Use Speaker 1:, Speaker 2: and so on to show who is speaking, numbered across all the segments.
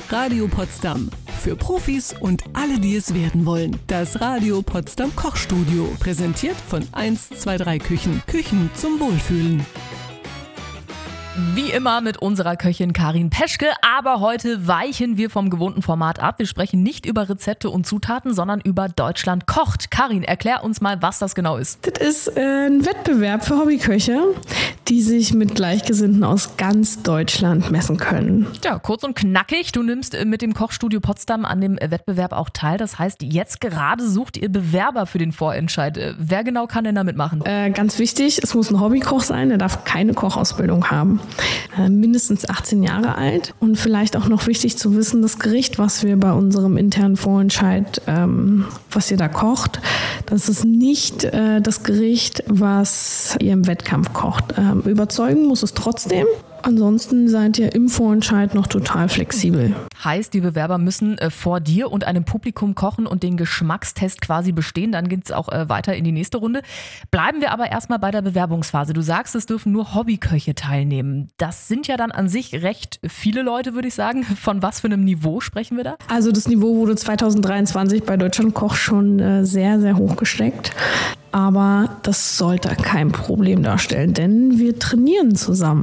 Speaker 1: Radio Potsdam. Für Profis und alle, die es werden wollen. Das Radio Potsdam Kochstudio. Präsentiert von 123 Küchen. Küchen zum Wohlfühlen.
Speaker 2: Wie immer mit unserer Köchin Karin Peschke, aber heute weichen wir vom gewohnten Format ab. Wir sprechen nicht über Rezepte und Zutaten, sondern über Deutschland kocht. Karin, erklär uns mal, was das genau ist.
Speaker 3: Das ist ein Wettbewerb für Hobbyköche, die sich mit Gleichgesinnten aus ganz Deutschland messen können.
Speaker 2: Ja, kurz und knackig. Du nimmst mit dem Kochstudio Potsdam an dem Wettbewerb auch teil. Das heißt, jetzt gerade sucht ihr Bewerber für den Vorentscheid. Wer genau kann denn da mitmachen?
Speaker 3: Ganz wichtig, es muss ein Hobbykoch sein, der darf keine Kochausbildung haben. Mindestens 18 Jahre alt und vielleicht auch noch wichtig zu wissen, das Gericht, was wir bei unserem internen Vorentscheid, was ihr da kocht, das ist nicht das Gericht, was ihr im Wettkampf kocht. Überzeugen muss es trotzdem. Ansonsten seid ihr im Vorentscheid noch total flexibel.
Speaker 2: Heißt, die Bewerber müssen vor dir und einem Publikum kochen und den Geschmackstest quasi bestehen. Dann geht es auch weiter in die nächste Runde. Bleiben wir aber erstmal bei der Bewerbungsphase. Du sagst, es dürfen nur Hobbyköche teilnehmen. Das sind ja dann an sich recht viele Leute, würde ich sagen. Von was für einem Niveau sprechen wir da?
Speaker 3: Also das Niveau wurde 2023 bei Deutschland Koch schon sehr, sehr hoch gesteckt. Aber das sollte kein Problem darstellen, denn wir trainieren zusammen.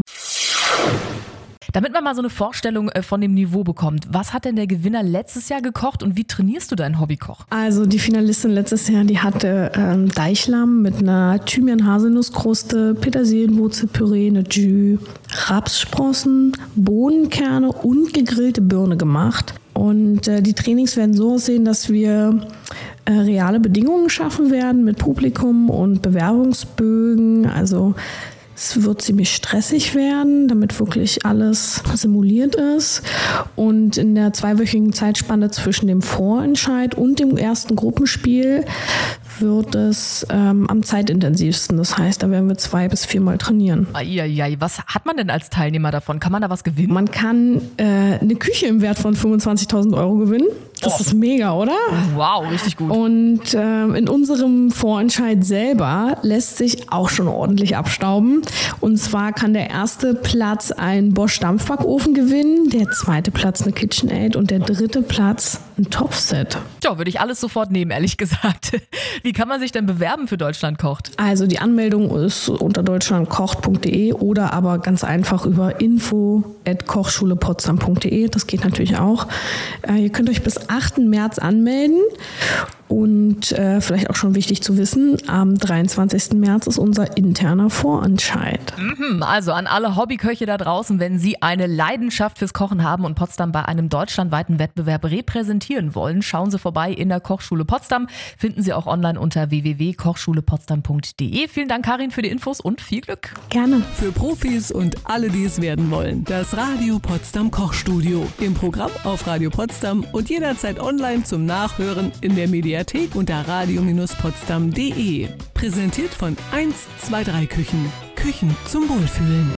Speaker 2: Damit man mal so eine Vorstellung von dem Niveau bekommt, was hat denn der Gewinner letztes Jahr gekocht und wie trainierst du deinen Hobbykoch?
Speaker 3: Also die Finalistin letztes Jahr, die hatte Deichlamm mit einer Thymian-Haselnusskruste, Petersilienwurzelpüree, eine Jus, Rapssprossen, Bohnenkerne und gegrillte Birne gemacht. Und die Trainings werden so aussehen, dass wir reale Bedingungen schaffen werden mit Publikum und Bewerbungsbögen. Also es wird ziemlich stressig werden, damit wirklich alles simuliert ist. Und in der 2-wöchigen Zeitspanne zwischen dem Vorentscheid und dem ersten Gruppenspiel wird es am zeitintensivsten. Das heißt, da werden wir 2 bis 4 Mal trainieren.
Speaker 2: Eieiei, was hat man denn als Teilnehmer davon? Kann man da was gewinnen?
Speaker 3: Man kann eine Küche im Wert von 25.000 Euro gewinnen. Das ist mega, oder?
Speaker 2: Wow, richtig gut.
Speaker 3: Und in unserem Vorentscheid selber lässt sich auch schon ordentlich abstauben. Und zwar kann der erste Platz einen Bosch Dampfbackofen gewinnen, der zweite Platz eine KitchenAid und der dritte Platz ein Topfset.
Speaker 2: Ja, würde ich alles sofort nehmen, ehrlich gesagt. Wie kann man sich denn bewerben für Deutschland kocht?
Speaker 3: Also die Anmeldung ist unter deutschlandkocht.de oder aber ganz einfach über info@kochschulepotsdam.de. Das geht natürlich auch. Ihr könnt euch bis 8. März anmelden. Und vielleicht auch schon wichtig zu wissen, am 23. März ist unser interner Vorentscheid.
Speaker 2: Also an alle Hobbyköche da draußen, wenn Sie eine Leidenschaft fürs Kochen haben und Potsdam bei einem deutschlandweiten Wettbewerb repräsentieren wollen, schauen Sie vorbei in der Kochschule Potsdam. Finden Sie auch online unter www.kochschulepotsdam.de. Vielen Dank, Karin, für die Infos und viel Glück.
Speaker 3: Gerne.
Speaker 1: Für Profis und alle, die es werden wollen. Das Radio Potsdam Kochstudio. Im Programm auf Radio Potsdam und jederzeit online zum Nachhören in der Mediathek unter radio-potsdam.de. Präsentiert von 123 Küchen. Küchen zum Wohlfühlen.